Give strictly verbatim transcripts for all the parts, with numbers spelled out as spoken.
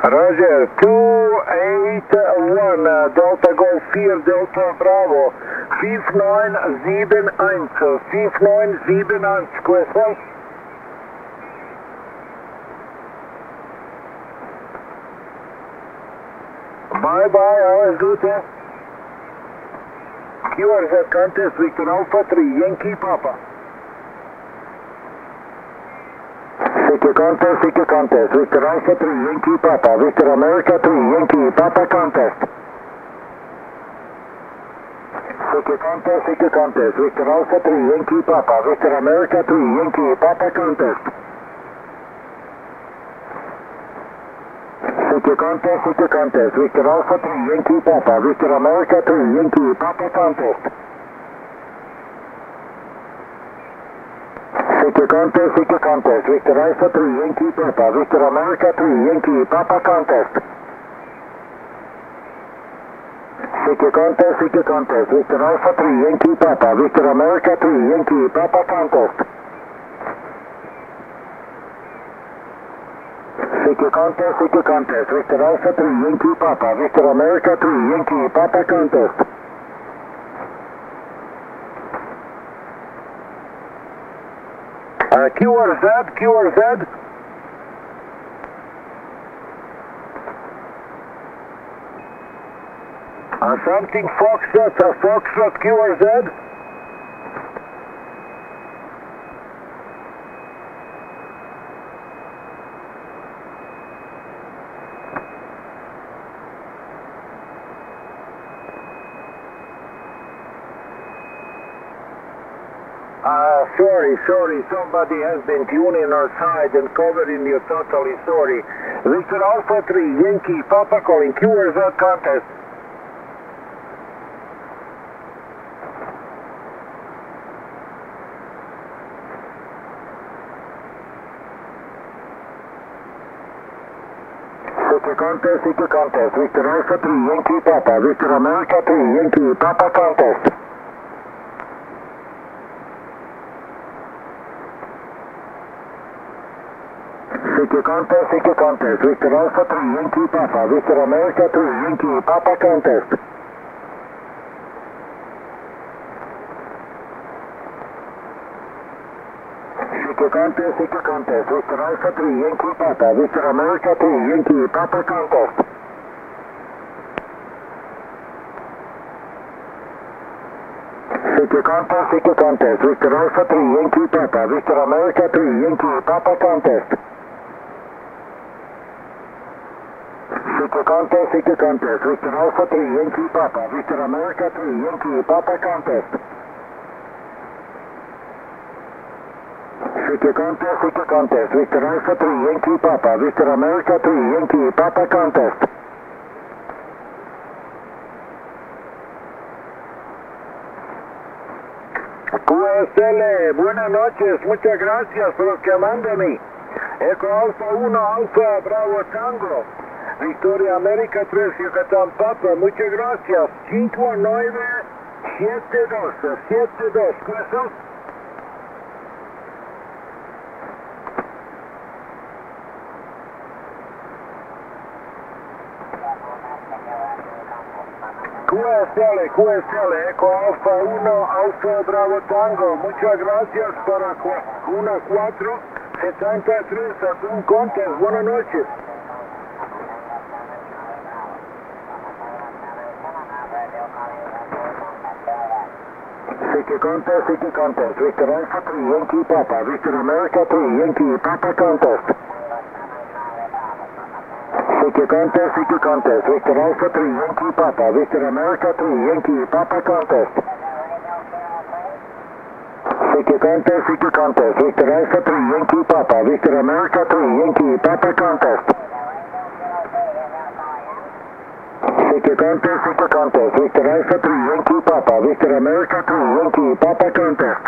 Roger, two eight one, uh, Delta Golf vier, Delta Bravo, vijf negen zeven één, vijf negen zeven één, question? Bye bye, alles Gute. Q R Z contest, Victor Alpha three, Yankee Papa. Victor contest, Victor contest, Victor Alpha three, Yankee Papa, Victor America three, Yankee Papa contest. Victor contest, Victor contest, Victor Alpha three, Yankee Papa, Victor America three, Yankee Papa contest. Victor contest, Victor contest, Victor Alpha three, Yankee Papa, Victor America three, Yankee Papa contest. Victor contest, Victor contest, Victor Alpha three, Yankee Papa, Victor America three, Yankee Papa contest. Victor contest, Victor contest, Victor Alpha three, Yankee Papa, Victor America three, Yankee Papa contest. Victor contest, Victor contest, Victor Alpha three, Yankee Papa, Victor America three, Yankee Papa contest. Uh, Q R Z, Q R Z. Uh, something Foxtrot, uh, Foxtrot Q R Z. Uh, sorry, sorry, somebody has been tuning our side and covering you, totally sorry. Victor Alpha three, Yankee Papa calling Q R Z contest. Victor contest, Victor contest, Victor Alpha three, Yankee Papa, Victor America three, Yankee Papa contest. Victor contest, Victor contest, Victor Alpha three, Yankee Papa, Victor America three, Yankee Papa contest. Victor contest, Victor contest, Victor Alpha three, Yankee Papa, Victor America three, Yankee Papa contest. Victor contest, Victor contest, Victor Alpha three, Yankee Papa, Victor America three, Yankee Papa contest. Victor contest, Victor contest, Victor Alpha three, Yankee Papa, Victor America three, Yankee Papa contest. Victor contest, Victor contest, Victor Alpha three, Yankee Papa, Victor America three, Yankee Papa contest. Q S L, buenas noches, muchas gracias por los que mandan a mí. Eco Alfa uno, Alfa Bravo Tango. Victoria América tres, Yucatán Papa, muchas gracias. cinco nueve siete dos, siete dos, ¿cuántos? Q S L, Q S L, Eco Alfa uno, Alfa Bravo Tango, muchas gracias para uno cuatro setenta y tres, Atún Contes, buenas noches. Victor contest, Victor contest, Victor Alpha three, Yankee Papa, Victor America three, Yankee Papa contest. Victor contest, Victor contest, Victor Alpha three, Yankee Papa, Victor America three, Yankee Papa contest. Victor contest, Victor contest, Victor Alpha three, Yankee Papa, Victor America three, Yankee Papa contest. Victor contest, Victor contest, Victor Alpha three, Yankee Papa, Victor America three, Yankee Papa contest.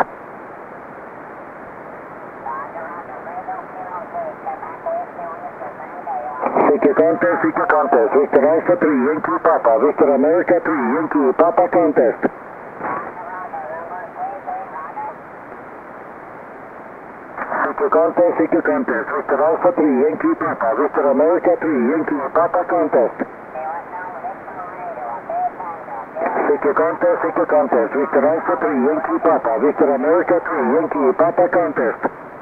Victor contest, Victor contest, Victor Alpha three, Yankee Papa, Victor America three, Yankee Papa contest. Victor contest, Victor contest, Victor Alpha three, Yankee Papa, Victor America three, Yankee Papa contest. Victor contest, Victor contest, Victor Alpha three, Yankee Papa, Victor America three, Yankee Papa contest.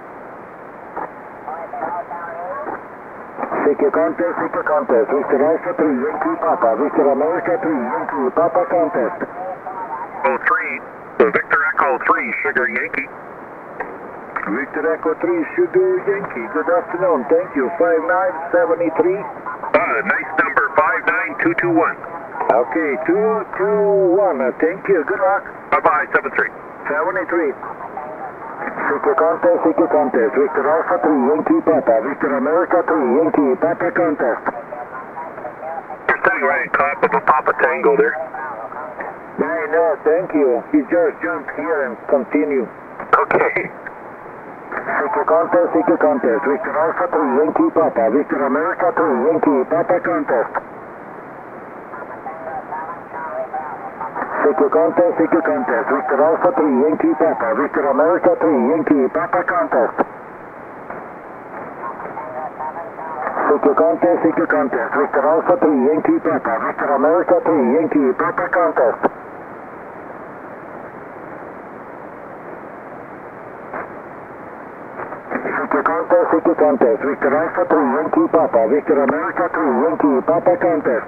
Victor contest, Victor contest, Victor Alpha three, Yankee Papa, Victor America three, Yankee Papa contest. Oh three, Victor Echo three, Sugar Yankee. Victor Echo three, Sugar Yankee. Good afternoon, thank you. five nine seven three. Uh, nice number, five nine two two one. Okay, two two one, uh, thank you, good luck. Bye-bye, seven three. seventy-three. Victor contest, Victor contest, Victor Alpha three, Yankee Papa, Victor America three, Yankee Papa contest. You're sitting right on top of a Papa Tango there. I know, thank you. He just jumped here and continue. Okay. Victor contest, Victor contest, Victor Alpha three, Yankee Papa, Victor America three, Yankee Papa contest. Victor contest, Victor contest, Victor Alpha three, Yankee Papa, Victor America three, Yankee Papa contest. Victor contest, Victor contest, Victor Alpha three, Yankee Papa, Victor America three, Yankee Papa contest. Victor contest, Victor contest, Victor Alpha three, Yankee Papa, Victor America three, Yankee Papa contest.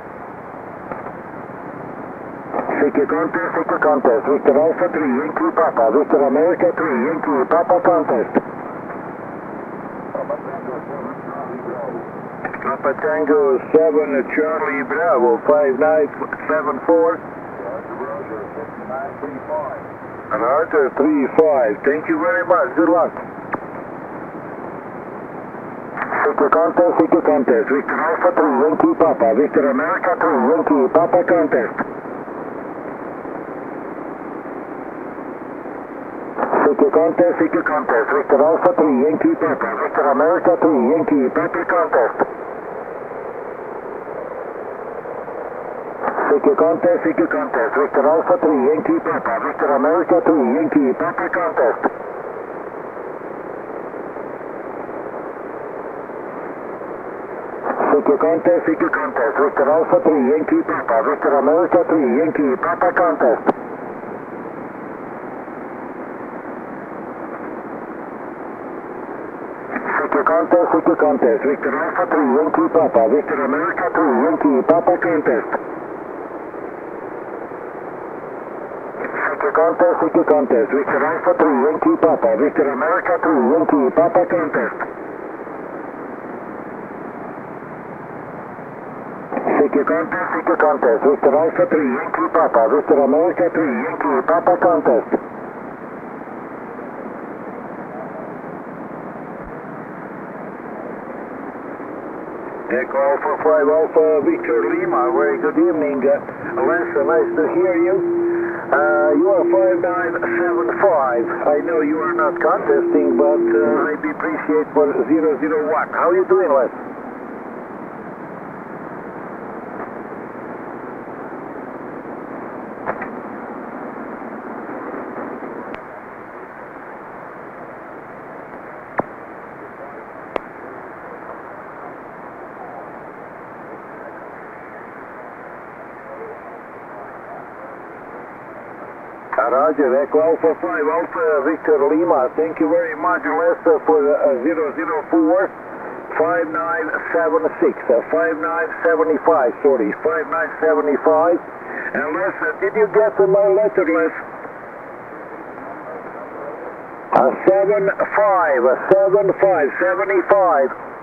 Victor contest, Victor contest, Victor Alpha three, Yankee Papa, Victor America three, Yankee Papa contest. Papa Tango seven, Charlie Bravo, five nine seven four. And Arthur three five, thank you very much, good luck. Victor contest, Victor contest, Victor Alpha three, Yankee Papa, Victor America three, Yankee Papa contest. Victor contest, Victor contest, Victor Alpha three, Yankee Papa, Victor America three, Yankee Papa contest. Victor contest, Victor contest, Victor Alpha three, Yankee Papa, Victor America three, Yankee Papa contest. Victor contest, Victor contest, Victor Alpha three, Yankee Papa, Victor America three, Yankee Papa contest. Victor contest, Victor contest, Victor Alpha three, Yankee Papa, Victor America three, Yankee Papa contest. Victor contest, Victor contest, Victor Alpha three, Yankee Papa, Victor America three, Yankee Papa contest. Victor contest, Victor contest, Victor Alpha three, Yankee Papa, Victor America three, Yankee Papa contest. Echo Alpha five Alpha Victor Lima, very good evening. Uh, Les, nice to hear you. Uh, you are five nine seven five. I know you are not contesting, but uh, I appreciate for zero zero one. How are you doing, Les? Roger, Echo Alpha five Alpha Victor Lima, thank you very much, Lester, for uh, zero zero four five nine seven six, uh, five nine seven five, sorry, five nine seven five. And Lester, did you get my letter, Les? Uh, seven five, uh, seven five, seventy-five.